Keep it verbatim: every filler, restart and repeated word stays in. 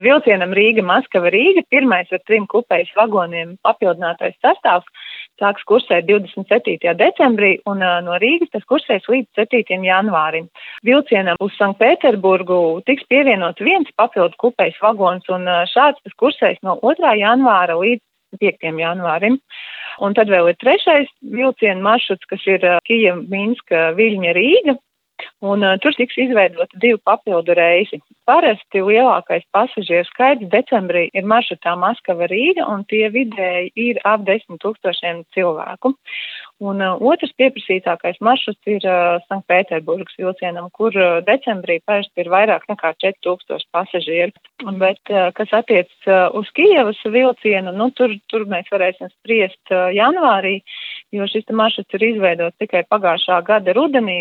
Vilcienam Rīga-Maskava-Rīga, pirmais ar trim kupejas vagoniem papildinātais sastāvs, sāks kursēt divdesmit septītajā decembrī un uh, no Rīgas tas kursēs līdz septītajam janvārim. Vilcienam uz Sanktpēterburgu tiks pievienots viens papildu kupejas vagons un uh, šāds tas kursēs no otrā janvāra līdz piektajam janvārim. Un tad vēl ir trešais vilcienu maršruts, kas ir uh, Kijeva, Minska, Viļņa, Rīga. Un uh, tur tiks izveidota divi papildu reisi. Parasti lielākais pasažieru skaits decembrī ir maršrutā Maskava-Rīga, un tie vidēji ir ap desmit tūkstošiem cilvēku. Un uh, otrs pieprasītākais maršruts ir uh, Sanktpēterburgas vilcienam, kur uh, decembrī parasti ir vairāk nekā četri tūkstoši pasažieru. Bet, uh, kas attiec uh, uz Kijevas vilcienu, nu, tur, tur mēs varēsim spriest uh, janvārī, jo šis maršruts ir izveidots tikai pagājušā gada rudenī,